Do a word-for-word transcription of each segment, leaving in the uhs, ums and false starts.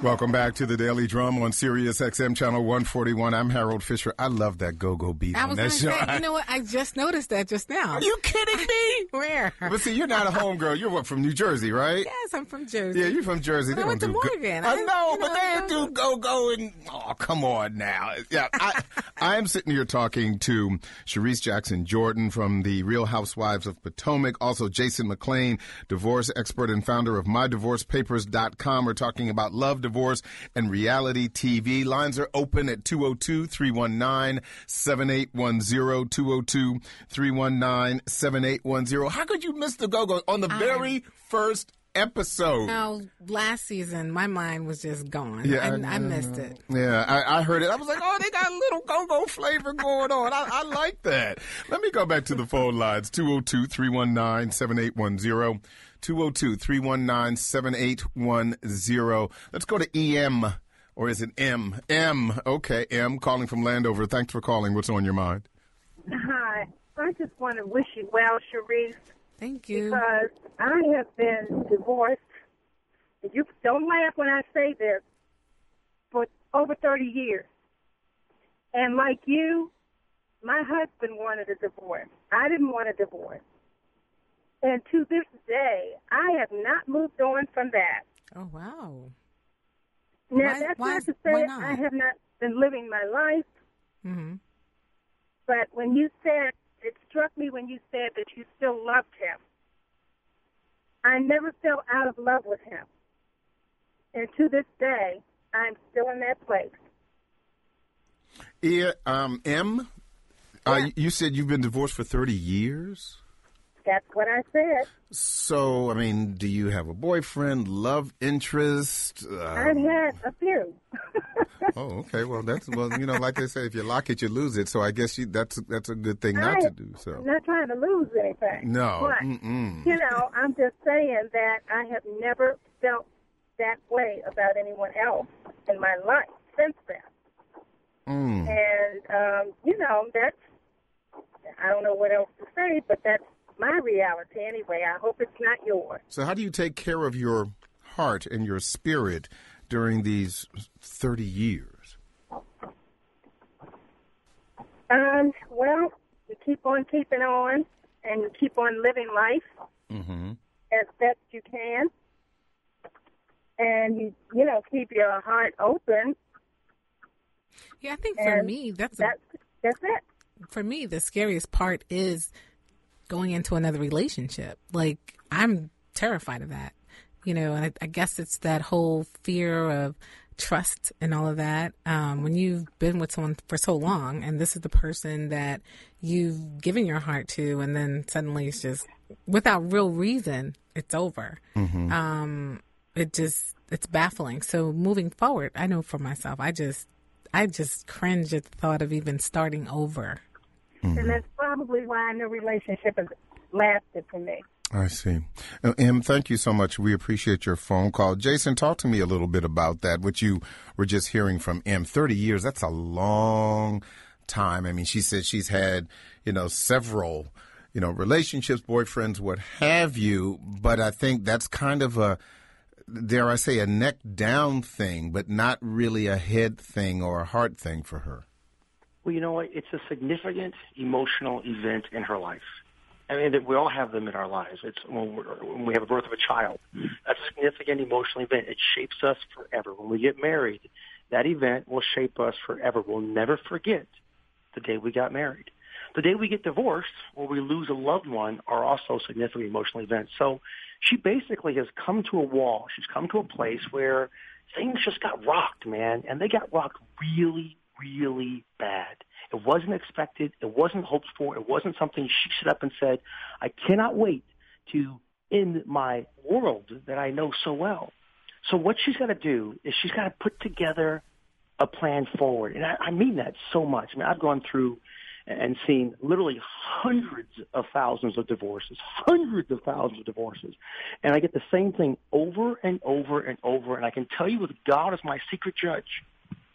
Welcome back to the Daily Drum on Sirius X M Channel one forty-one. I'm Harold Fisher. I love that go-go beat I on was that show. Say, you know what? I just noticed that just now. Are you kidding me? Where? But see, you're not a homegirl. You're what, from New Jersey, right? Yes, I'm from Jersey. Yeah, you're from Jersey. But They I went don't to do Morgan. Go- I, I- know, you know, but they I- do go-go and... Oh, come on now. Yeah, I, I am sitting here talking to Sharice Jackson Jordan from the Real Housewives of Potomac. Also, Jason McClain, divorce expert and founder of my divorce papers dot com. We're talking about love, divorce, and reality T V. Lines are open at two oh two, three one nine, seven eight one zero, two oh two, three one nine, seven eight one zero. How could you miss the go-go on the very first episode? No, last season, my mind was just gone. Yeah, I, I I missed it. Yeah, I, I heard it. I was like, oh, they got a little go-go flavor going on. I, I like that. Let me go back to the phone lines, two oh two, three one nine, seven eight one zero, two oh two, three one nine, seven eight one zero. Let's go to E M, or is it M? M, okay, M, calling from Landover. Thanks for calling. What's on your mind? Hi. I just want to wish you well, Sharice, Thank you. because I have been divorced. You don't laugh when I say this, for over thirty years. And like you, my husband wanted a divorce. I didn't want a divorce. And to this day, I have not moved on from that. Oh, wow. Now, Why- that's why- not to why say not? I have not been living my life, Mm-hmm. but when you said, it struck me when you said that you still loved him. I never fell out of love with him. And to this day, I'm still in that place. E, um, M, uh, Yeah. you said you've been divorced for thirty years? That's what I said. So, I mean, do you have a boyfriend, love interest? Uh, I've had a few. oh, okay. Well, that's, well, you know, like they say, if you lock it, you lose it. So I guess you, that's that's a good thing not I, to do. So I'm not trying to lose anything. No. But, Mm-mm. you know, I'm just saying that I have never felt that way about anyone else in my life since then. Mm. And, um, you know, that's, I don't know what else to say, but that's my reality anyway. I hope it's not yours. So how do you take care of your heart and your spirit during these thirty years? Um, well, you keep on keeping on, and you keep on living life Mm-hmm. as best you can. And you, you know, keep your heart open. Yeah, I think for And me, that's, That's that's it. for me, the scariest part is going into another relationship. Like, I'm terrified of that. You know, I, I guess it's that whole fear of trust and all of that. Um, when you've been with someone for so long and this is the person that you've given your heart to, and then suddenly it's just without real reason, it's over. Mm-hmm. Um, it just, it's baffling. So moving forward, I know for myself, I just, I just cringe at the thought of even starting over. Mm-hmm. And that's probably why no relationship has lasted for me. I see. Uh, Em, thank you so much. We appreciate your phone call. Jason, talk to me a little bit about that, what you were just hearing from Em. thirty years, that's a long time. I mean, she said she's had, you know, several, you know, relationships, boyfriends, what have you, but I think that's kind of a, dare I say, a neck down thing, but not really a head thing or a heart thing for her. Well, you know what? It's a significant emotional event in her life. I mean, that we all have them in our lives. It's when, we're, when we have a birth of a child. That's a significant emotional event. It shapes us forever. When we get married, that event will shape us forever. We'll never forget the day we got married. The day we get divorced or we lose a loved one are also significant emotional events. So she basically has come to a wall. She's come to a place where things just got rocked, man, and they got rocked really, really bad. It wasn't expected. It wasn't hoped for. It wasn't something she stood up and said, I cannot wait to end my world that I know so well. So what she's got to do is she's got to put together a plan forward. And I, I mean that so much. I mean, I've gone through and seen literally hundreds of thousands of divorces, hundreds of thousands of divorces. And I get the same thing over and over and over. And I can tell you with God as my secret judge,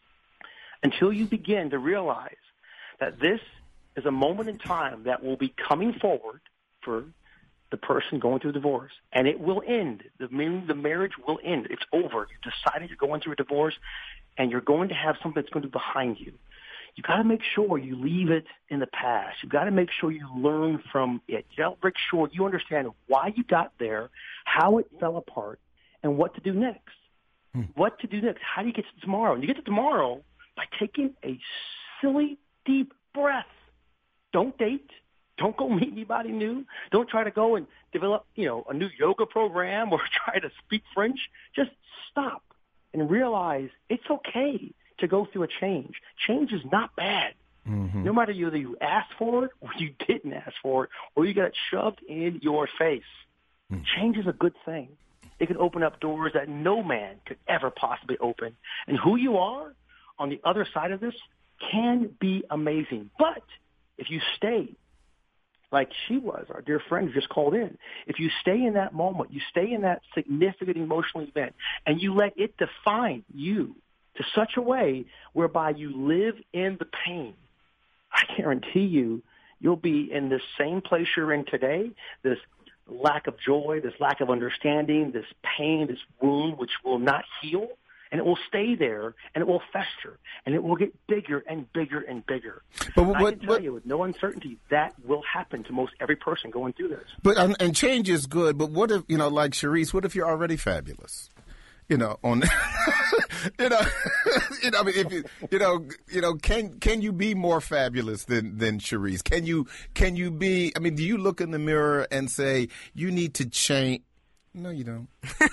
until you begin to realize that this is a moment in time that will be coming forward for the person going through a divorce, and it will end. The, the marriage will end. It's over. You decided you're going through a divorce, and you're going to have something that's going to be behind you. You got to make sure you leave it in the past. You got to make sure you learn from it. You got to make sure you understand why you got there, how it fell apart, and what to do next. Hmm. What to do next? How do you get to tomorrow? And you get to tomorrow by taking a silly, deep breath. Don't date. Don't go meet anybody new. Don't try to go and develop, you know, a new yoga program or try to speak French. Just stop and realize it's okay to go through a change. Change is not bad. Mm-hmm. No matter whether you asked for it or you didn't ask for it or you got it shoved in your face. Mm. Change is a good thing. It can open up doors that no man could ever possibly open. And who you are on the other side of this can be amazing. But if you stay like she was, our dear friend who just called in, if you stay in that moment, you stay in that significant emotional event, and you let it define you to such a way whereby you live in the pain, I guarantee you, you'll be in this same place you're in today, this lack of joy, this lack of understanding, this pain, this wound which will not heal. And it will stay there, and it will fester, and it will get bigger and bigger and bigger. But what, I can tell what, you with no uncertainty, that will happen to most every person going through this. But um, and change is good. But what if, you know, like Cherise, what if you're already fabulous? You know, on you know, you know, I mean, if you, you know, you know, can can you be more fabulous than than Cherise? Can you can you be? I mean, do you look in the mirror and say you need to change? No, you don't.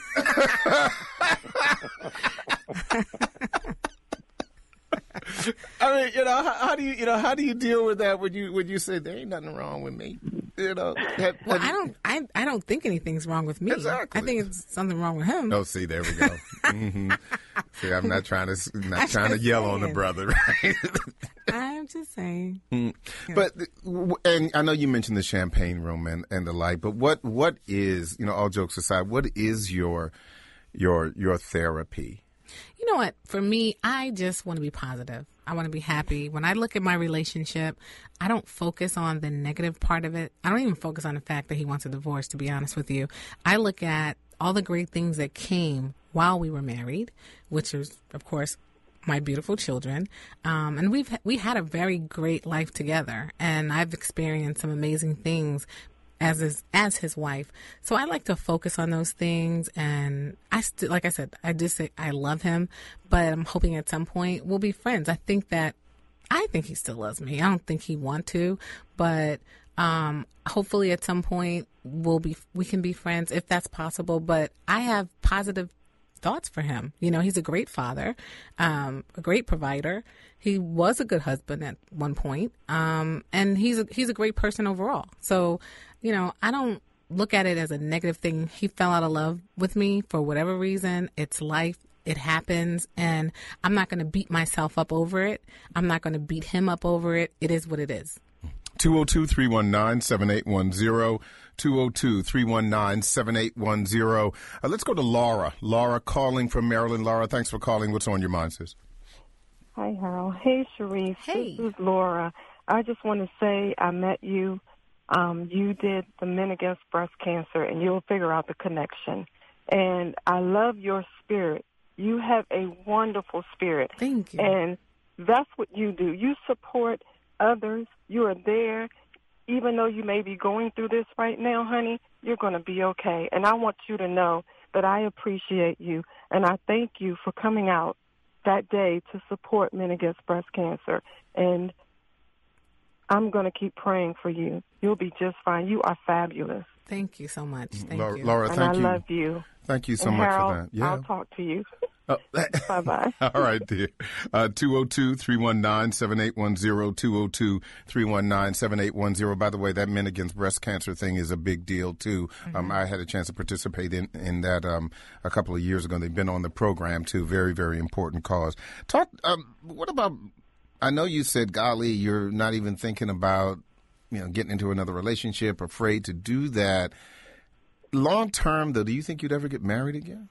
I mean, you know, how, how do you, you know, how do you deal with that when you when you say there ain't nothing wrong with me? You know, have, well, have I don't, I, I don't think anything's wrong with me. Exactly. I think it's something wrong with him. Oh, see, there we go. Mm-hmm. See, I'm not trying to, not I'm trying to yell saying. on the brother, right? I'm just saying. Mm. Yeah. But, and I know you mentioned the champagne room and, and the like, but what, what is, you know, all jokes aside, what is your, your, your therapy? You know what? For me, I just want to be positive. I want to be happy. When I look at my relationship, I don't focus on the negative part of it. I don't even focus on the fact that he wants a divorce, to be honest with you. I look at all the great things that came while we were married, which is, of course, my beautiful children. Um, and we've we had a very great life together. And I've experienced some amazing things as his, as his wife. So I like to focus on those things. And I still, like I said, I just say I love him, but I'm hoping at some point we'll be friends. I think that, I think he still loves me. I don't think he want to, but, um, hopefully at some point we'll be, we can be friends if that's possible. But I have positive thoughts for him. You know, he's a great father, um, a great provider. He was a good husband at one point. Um, and he's a, he's a great person overall. So, you know, I don't look at it as a negative thing. He fell out of love with me for whatever reason. It's life. It happens. And I'm not going to beat myself up over it. I'm not going to beat him up over it. It is what it is. two oh two, three one nine, seven eight one zero. two oh two, three one nine, seven eight one zero. Uh, let's go to Laura. Laura calling from Maryland. Laura, thanks for calling. What's on your mind, sis? Hi, Harold. Hey, Cherise. Hey. This is Laura. I just want to say I met you. Um, you did the Men Against Breast Cancer, and you'll figure out the connection. And I love your spirit. You have a wonderful spirit. Thank you. And that's what you do. You support others. You are there. Even though you may be going through this right now, honey, you're going to be okay. And I want you to know that I appreciate you, and I thank you for coming out that day to support Men Against Breast Cancer. And I'm going to keep praying for you. You'll be just fine. You are fabulous. Thank you so much. Thank Laura, you. Laura, and thank I you. love you. Thank you so and much Harold, for that. Yeah. I'll talk to you. Oh. Bye-bye. All right, dear. Uh, two oh two, three one nine, seven eight one zero, two oh two, three one nine, seven eight one zero. By the way, that Men Against Breast Cancer thing is a big deal, too. Mm-hmm. Um, I had a chance to participate in, in that um, a couple of years ago. They've been on the program, too. Very, very important cause. Talk. Um, what about, I know you said, golly, you're not even thinking about, you know, getting into another relationship, afraid to do that. Long term, though, do you think you'd ever get married again?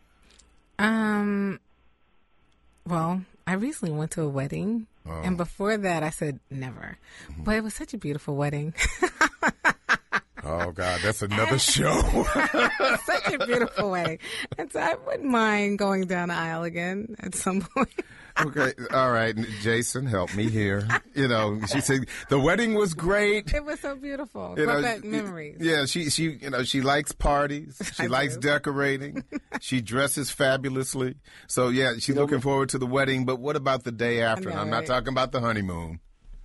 Um, well, I recently went to a wedding, oh. and before that I said never. Mm-hmm. But it was such a beautiful wedding. Oh, God, that's another show. Such a beautiful way. And so I wouldn't mind going down the aisle again at some point. Okay, all right, Jason, help me here. You know, she said the wedding was great. It was so beautiful. You Brought know, back memories. Yeah, she she you know she likes parties. She I likes do. decorating. She dresses fabulously. So yeah, she's looking forward to the wedding. But what about the day after? know, And I'm not right? talking about the honeymoon.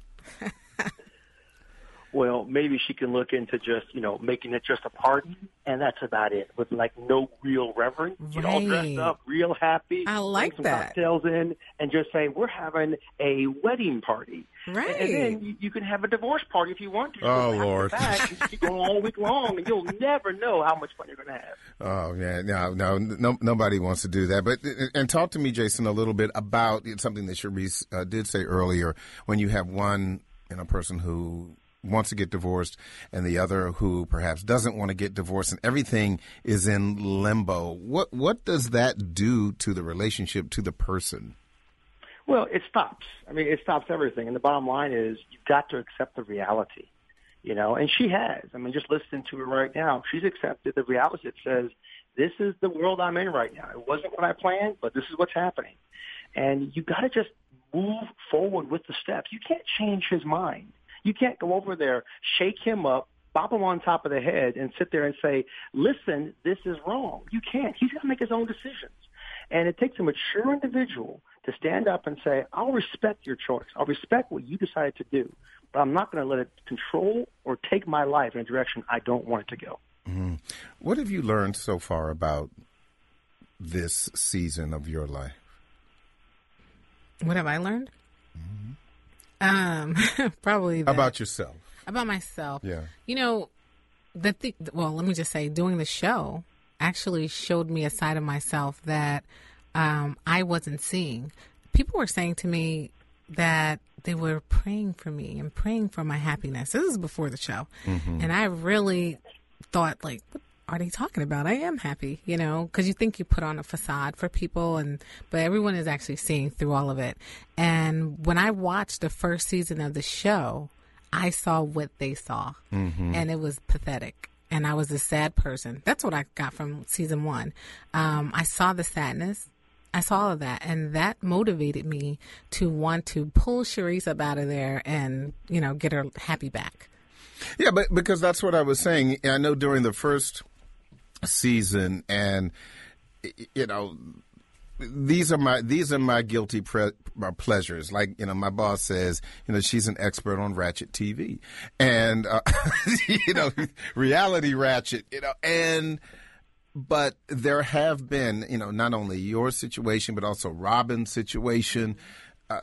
Well, maybe she can look into just, you know, making it just a party, and that's about it, with, like, no real reverence. Get all dressed Right. up, real happy. I like bring some that. cocktails in, and just say, we're having a wedding party. Right. And, and then you, you can have a divorce party if you want to. Oh, Go back to Lord. back and keep going all week long, and you'll never know how much fun you're going to have. Oh yeah, no, no, no, nobody wants to do that. But and talk to me, Jason, a little bit about something that Sharice uh, did say earlier. When you have one, you know, person who wants to get divorced and the other who perhaps doesn't want to get divorced, and everything is in limbo. What what does that do to the relationship, to the person? Well, it stops. I mean, it stops everything. And the bottom line is you've got to accept the reality, you know, and she has. I mean, just listening to her right now, she's accepted the reality that says, this is the world I'm in right now. It wasn't what I planned, but this is what's happening. And you got to just move forward with the steps. You can't change his mind. You can't go over there, shake him up, bop him on top of the head, and sit there and say, listen, this is wrong. You can't. He's got to make his own decisions. And it takes a mature individual to stand up and say, I'll respect your choice. I'll respect what you decided to do, but I'm not going to let it control or take my life in a direction I don't want it to go. Mm-hmm. What have you learned so far about this season of your life? What have I learned? Mm-hmm. Um, probably that. About yourself. About myself. Yeah. You know, the th- well, let me just say, doing the show actually showed me a side of myself that um, I wasn't seeing. People were saying to me that they were praying for me and praying for my happiness. This is before the show. Mm-hmm. And I really thought, like, what are they talking about? I am happy, you know, because you think you put on a facade for people, and but everyone is actually seeing through all of it. And when I watched the first season of the show, I saw what they saw, Mm-hmm. and it was pathetic. And I was a sad person. That's what I got from season one. Um, I saw the sadness. I saw all of that, and that motivated me to want to pull Sharice up out of there and, you know, get her happy back. Yeah, but because that's what I was saying. I know during the first season, and you know, these are my these are my guilty pre- my pleasures. Like, you know, my boss says, you know, she's an expert on Ratchet T V, and uh, you know, reality Ratchet, you know, and. But there have been, you know, not only your situation, but also Robin's situation. Uh,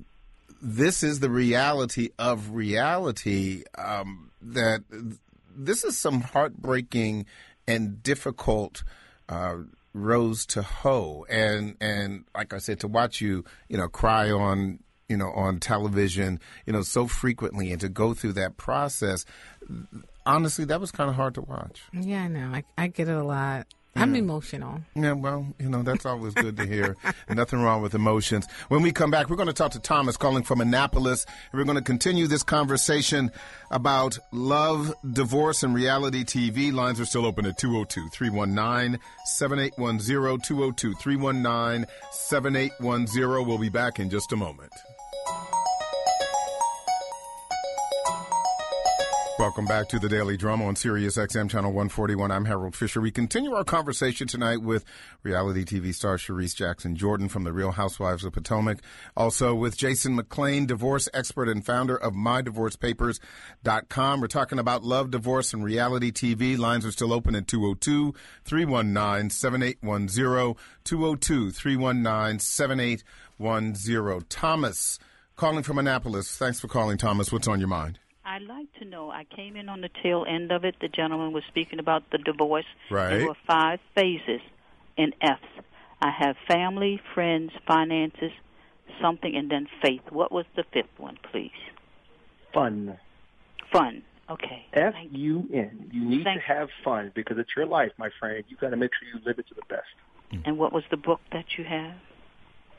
this is the reality of reality, um, that this is some heartbreaking and difficult uh, rows to hoe. And, and like I said, to watch you, you know, cry on, you know, on television, you know, so frequently, and to go through that process, honestly, that was kind of hard to watch. Yeah, I know. I, I get it a lot. I'm emotional. Yeah, well, you know, that's always good to hear. Nothing wrong with emotions. When we come back, we're going to talk to Thomas calling from Annapolis, and we're going to continue this conversation about love, divorce, and reality T V. Lines are still open at two oh two, three one nine, seven eight one zero, two oh two, three one nine, seven eight one zero. We'll be back in just a moment. Welcome back to the Daily Drama on Sirius X M Channel one forty-one. I'm Harold Fisher. We continue our conversation tonight with reality T V star Sharice Jackson Jordan from The Real Housewives of Potomac. Also with Jason McClain, divorce expert and founder of my divorce papers dot com. We're talking about love, divorce, and reality T V. Lines are still open at two oh two, three one nine, seven eight one zero, two oh two, three one nine, seven eight one zero. Thomas calling from Annapolis. Thanks for calling, Thomas. What's on your mind? I'd like to know, I came in on the tail end of it. The gentleman was speaking about the divorce. Right. There were five phases in F's. I have family, friends, finances, something, and then faith. What was the fifth one, please? Fun. Fun. Okay. F Thank U N. You need Thank to have fun because it's your life, my friend. You've got to make sure you live it to the best. And what was the book that you have?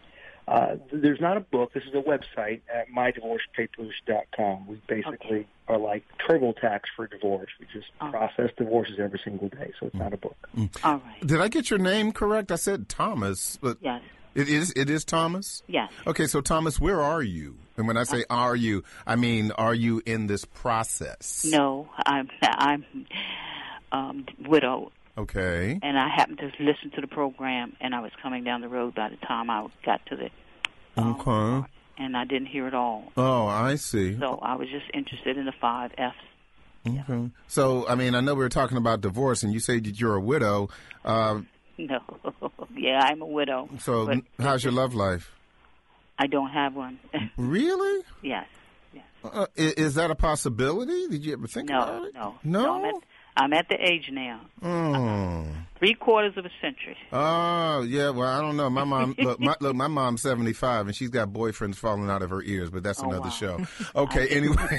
Uh, there's not a book. This is a website at my divorce papers dot com. We basically Okay. are like TurboTax for divorce. We just Oh. process divorces every single day, so it's not a book. All right. Did I get your name correct? I said Thomas, but Yes. it is it is Thomas? Yes. Okay, so Thomas, where are you? And when I say are you, I mean are you in this process? No, I'm I'm um, widowed, Okay. and I happened to listen to the program, and I was coming down the road by the time I got to the um, Okay. and I didn't hear it all. Oh, I see. So I was just interested in the five F's. Okay. So, I mean, I know we were talking about divorce, and you say that you're a widow. Uh, No, yeah, I'm a widow. so, but how's your love life? I don't have one. Really? Yes. Yes. Uh, is, is that a possibility? Did you ever think No, about it? no, No? I'm at, I'm at the age now, Oh. three quarters of a century. Oh, yeah. Well, I don't know. My mom, look, my, look, my mom's seventy-five, and she's got boyfriends falling out of her ears, but that's Oh, another wow. show. Okay, anyway.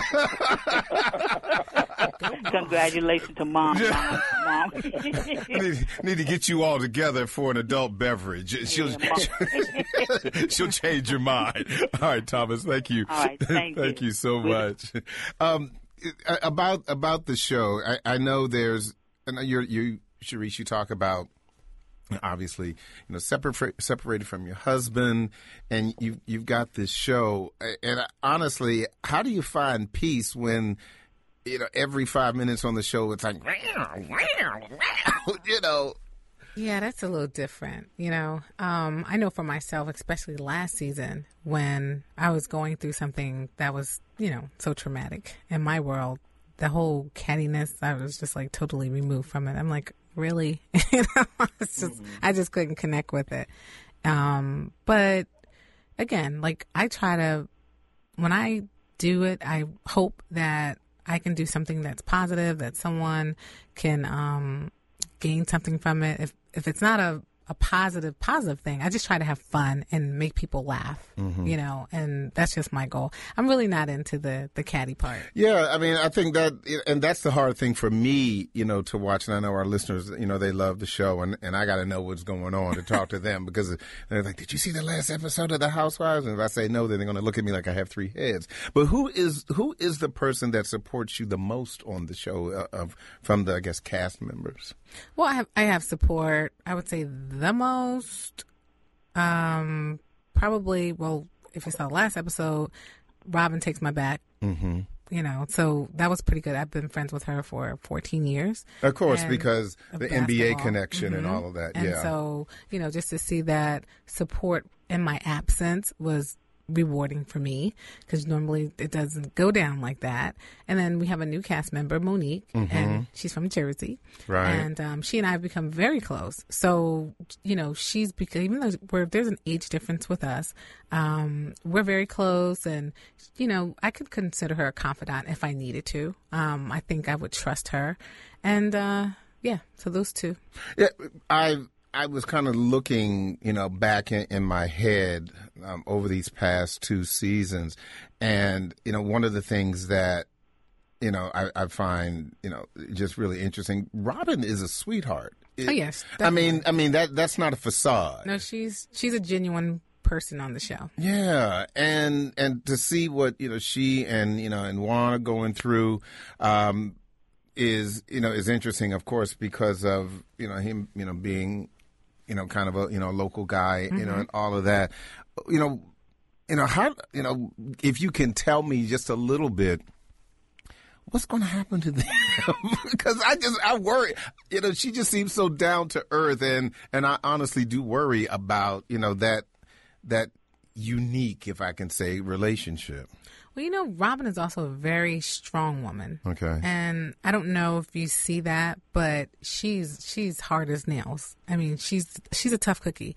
Congratulations to mom, mom, mom. need, need to get you all together for an adult beverage. She'll, Yeah, she'll change your mind. All right, Thomas, thank you. All right, thank you. you so much. Um, about about the show, I, I know there's, I know you're, you, Sharice, you talk about, obviously, you know, separate, separated from your husband, and you you've got this show. And honestly, how do you find peace when, you know, every five minutes on the show it's like, you know? Yeah, that's a little different. You know, um, I know for myself, especially last season when I was going through something that was, you know, so traumatic in my world, the whole cattiness, I was just like totally removed from it. I'm like, really? you know, it's just, mm-hmm. I just couldn't connect with it. Um, but again, like I try to, when I do it, I hope that I can do something that's positive, that someone can um, gain something from it. If if it's not a, a positive, positive thing, I just try to have fun and make people laugh, mm-hmm. you know, and that's just my goal. I'm really not into the, the catty part. Yeah, I mean, I think that, and that's the hard thing for me, you know, to watch. And I know our listeners, you know, they love the show, and, and I got to know what's going on to talk to them because they're like, did you see the last episode of The Housewives? And if I say no, then they're going to look at me like I have three heads. But who is who is the person that supports you the most on the show uh, of from the, I guess, cast members? Well, I have, I have support. I would say the most, um, probably, well, if it's the last episode, Robin Takes My Back. Mm-hmm. You know, so that was pretty good. I've been friends with her for fourteen years. Of course, and because the N B A connection mm-hmm. and all of that. And yeah. so, you know, just to see that support in my absence was rewarding for me because normally it doesn't go down like that. And then we have a new cast member, Monique, mm-hmm. and she's from Jersey. Right. And um, she and I have become very close. So, you know, she's because even though we're, there's an age difference with us, um, we're very close. And, you know, I could consider her a confidant if I needed to. Um, I think I would trust her. And, uh, yeah, so those two. Yeah, I I was kind of looking, you know, back in, in my head um, over these past two seasons, and you know, one of the things that you know I, I find you know just really interesting. Robin is a sweetheart. It, oh yes, I mean, I mean that that's not a facade. No, she's she's a genuine person on the show. Yeah, and and to see what you know she and you know and Juan are going through. Um, is you know is interesting, of course, because of you know him you know being you know kind of a you know local guy, mm-hmm. you know, and all of that. You know, you know how you know if you can tell me just a little bit, what's going to happen to them? Because I just I worry. You know, she just seems so down to earth, and and I honestly do worry about you know that that unique, if I can say, relationship. Well, you know, Robin is also a very strong woman. Okay. And I don't know if you see that, but she's she's hard as nails. I mean, she's she's a tough cookie.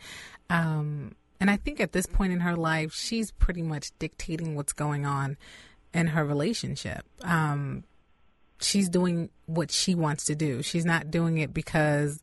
Um, and I think at this point in her life, she's pretty much dictating what's going on in her relationship. Um, she's doing what she wants to do. She's not doing it because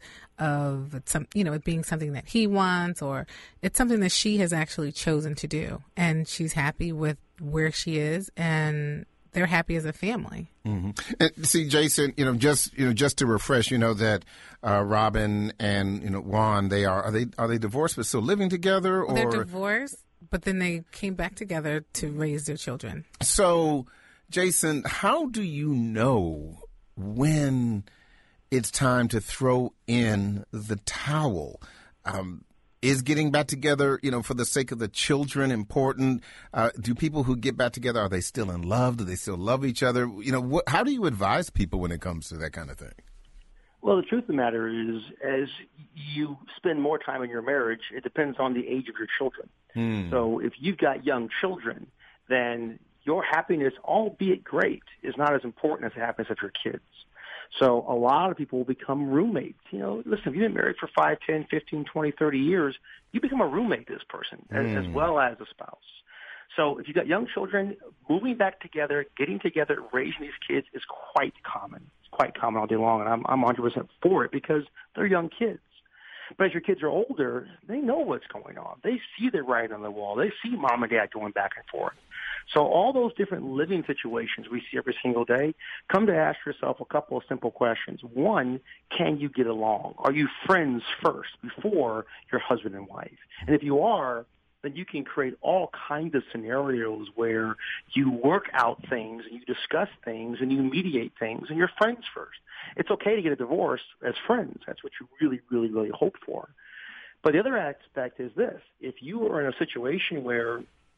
of some, you know, it being something that he wants, or it's something that she has actually chosen to do. And she's happy with where she is, and they're happy as a family. Mm-hmm. And see, Jason, you know, just you know, just to refresh, you know that uh, Robin and you know Juan, they are are they are they divorced but still living together, or they're divorced, but then they came back together to raise their children. So, Jason, how do you know when it's time to throw in the towel? Um, Is getting back together, you know, for the sake of the children important? Uh, do people who get back together, are they still in love? Do they still love each other? You know, what, how do you advise people when it comes to that kind of thing? Well, the truth of the matter is, as you spend more time in your marriage, it depends on the age of your children. Hmm. So if you've got young children, then your happiness, albeit great, is not as important as the happiness of your kids. So a lot of people will become roommates. You know, listen, if you've been married for five, ten, fifteen, twenty, thirty years, you become a roommate to this person mm. as, as well as a spouse. So if you've got young children, moving back together, getting together, raising these kids is quite common. It's quite common all day long, and I'm, I'm one hundred percent for it because they're young kids. But as your kids are older, they know what's going on. They see the writing on the wall. They see mom and dad going back and forth. So all those different living situations we see every single day, come to ask yourself a couple of simple questions. One, can you get along? Are you friends first before you're husband and wife? And if you are, then you can create all kinds of scenarios where you work out things and you discuss things and you mediate things and you're friends first. It's okay to get a divorce as friends. That's what you really, really, really hope for. But the other aspect is this. If you are in a situation where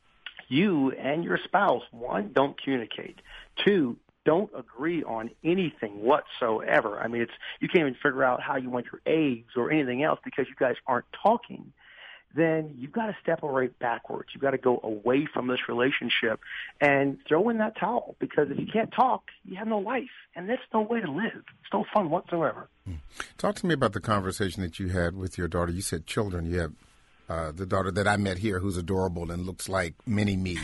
you and your spouse, one, don't communicate, two, don't agree on anything whatsoever. I mean, it's you can't even figure out how you want your eggs or anything else because you guys aren't talking. Then you've got to step right backwards. You've got to go away from this relationship and throw in that towel because if you can't talk, you have no life, and that's no way to live. It's no fun whatsoever. Talk to me about the conversation that you had with your daughter. You said children. You have uh, the daughter that I met here who's adorable and looks like mini-me.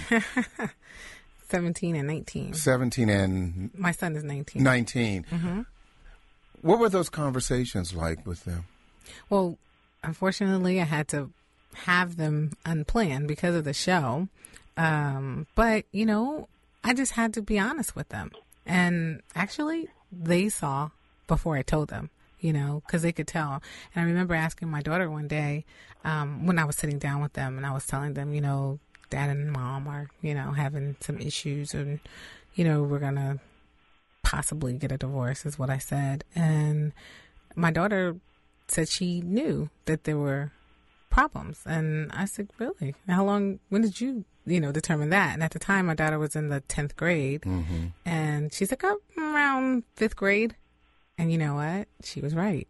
seventeen and nineteen. seventeen and... My son is nineteen. nineteen. Mm-hmm. What were those conversations like with them? Well, unfortunately, I had to have them unplanned because of the show. Um, but, you know, I just had to be honest with them. And actually, they saw before I told them, you know, because they could tell. And I remember asking my daughter one day um, when I was sitting down with them and I was telling them, you know, dad and mom are, you know, having some issues and, you know, we're going to possibly get a divorce is what I said. And my daughter said she knew that there were problems. And I said, really? How long, when did you, you know, determine that? And at the time, my daughter was in the tenth grade. Mm-hmm. And she's like, oh, around fifth grade. And you know what? She was right.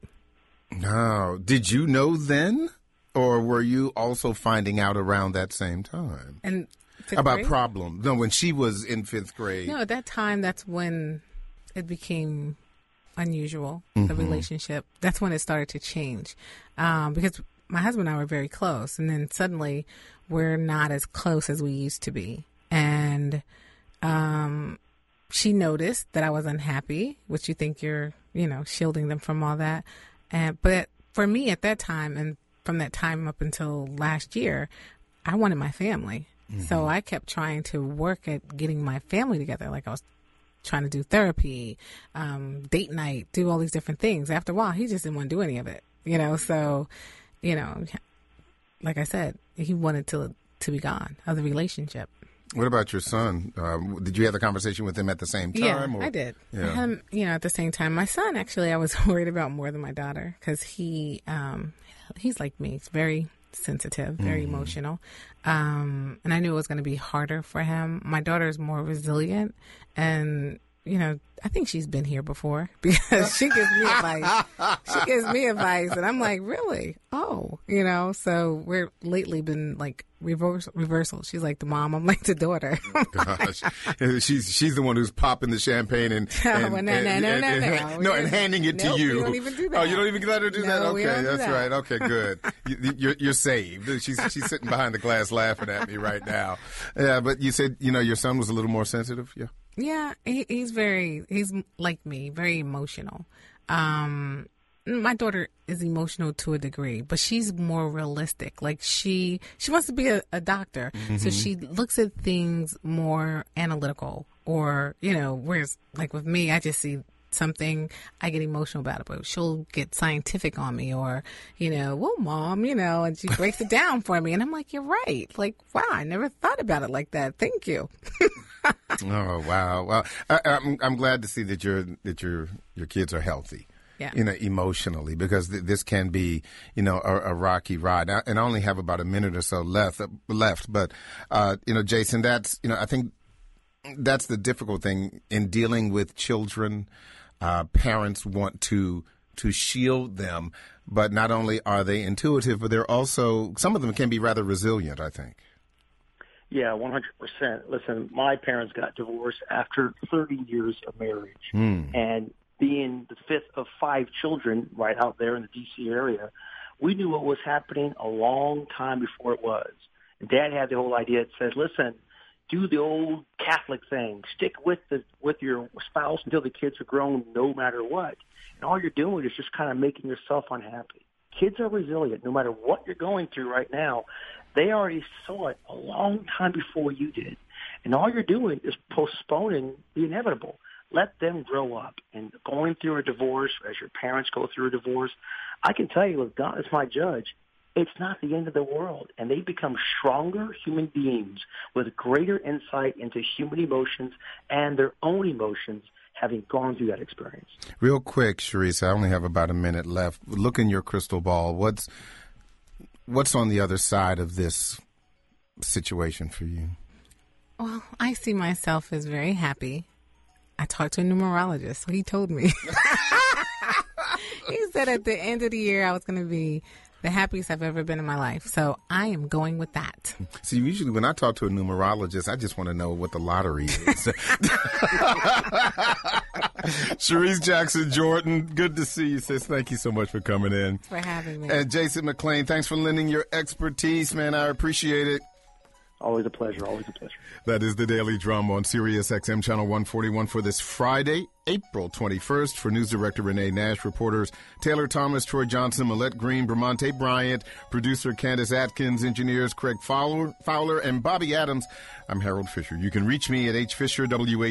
No. Did you know then? Or were you also finding out around that same time? And about grade? problems? No, when she was in fifth grade. No, at that time, that's when it became unusual, mm-hmm. the relationship. That's when it started to change. Um, because my husband and I were very close, and then suddenly we're not as close as we used to be. And um, she noticed that I was unhappy, which you think you're, you know, shielding them from all that. And but for me at that time, and from that time up until last year, I wanted my family. Mm-hmm. So I kept trying to work at getting my family together. Like I was trying to do therapy, um, date night, do all these different things. After a while, he just didn't want to do any of it, you know, so... You know, like I said, he wanted to to be gone of the relationship. What about your son? Um, did you have the conversation with him at the same time? Yeah, or? I did. Yeah. I had him, you know, at the same time. My son, actually, I was worried about more than my daughter because he, um, he's like me. He's very sensitive, very mm-hmm. emotional. Um, and I knew it was going to be harder for him. My daughter is more resilient and, you know, I think she's been here before because she gives me advice. She gives me advice, and I'm like, really? Oh, you know. So we're lately been like reverse reversal. She's like the mom. I'm like the daughter. Gosh, she's she's the one who's popping the champagne and, and, oh, no, and, no, and, no, and, no, and, no, and, no. no, and handing it nope, to you. We don't even do that. Oh, you don't even let her do no, that. Okay, we don't do that's that. right. Okay, good. You, you're you're saved. She's she's sitting behind the glass laughing at me right now. Yeah, but you said you know your son was a little more sensitive. Yeah. Yeah, he, he's very, he's like me, very emotional. Um, my daughter is emotional to a degree, but she's more realistic. Like she, she wants to be a, a doctor. Mm-hmm. So she looks at things more analytical. Or, you know, whereas like with me, I just see something, I get emotional about it, but she'll get scientific on me, or, you know, well, Mom, you know, and she breaks it down for me. And I'm like, you're right. Like, wow, I never thought about it like that. Thank you. Oh, wow. Well, I, I'm, I'm glad to see that your that your your kids are healthy. Yeah. You know, emotionally, because th- this can be, you know, a, a rocky ride. I, and I only have about a minute or so left, uh, left. But, uh, you know, Jason, that's, you know, I think that's the difficult thing in dealing with children. Uh, parents want to to shield them, but not only are they intuitive, but they're also, some of them can be rather resilient, I think. Yeah, one hundred percent. Listen, my parents got divorced after thirty years of marriage. Mm. And being the fifth of five children right out there in the D C area, we knew what was happening a long time before it was. And Dad had the whole idea that says, listen, do the old Catholic thing. Stick with the with your spouse until the kids are grown, no matter what. And all you're doing is just kind of making yourself unhappy. Kids are resilient. No matter what you're going through right now, they already saw it a long time before you did. And all you're doing is postponing the inevitable. Let them grow up. And going through a divorce, as your parents go through a divorce, I can tell you, if God is my judge, it's not the end of the world. And they become stronger human beings with greater insight into human emotions and their own emotions, having gone through that experience. Real quick, Sharice, I only have about a minute left. Look in your crystal ball. What's what's on the other side of this situation for you? Well, I see myself as very happy. I talked to a numerologist, so he told me. He said at the end of the year I was going to be the happiest I've ever been in my life. So I am going with that. See, usually when I talk to a numerologist, I just want to know what the lottery is. Sharice Jackson Jordan, good to see you, sis. Thank you so much for coming in. Thanks for having me. And Jason McClain, thanks for lending your expertise, man. I appreciate it. Always a pleasure. Always a pleasure. That is the Daily Drum on Sirius X M Channel one forty-one for this Friday, April twenty-first. For News Director Renee Nash, reporters Taylor Thomas, Troy Johnson, Millette Green, Bramante Bryant, producer Candace Atkins, engineers Craig Fowler, Fowler and Bobby Adams, I'm Harold Fisher. You can reach me at H Fisher, W A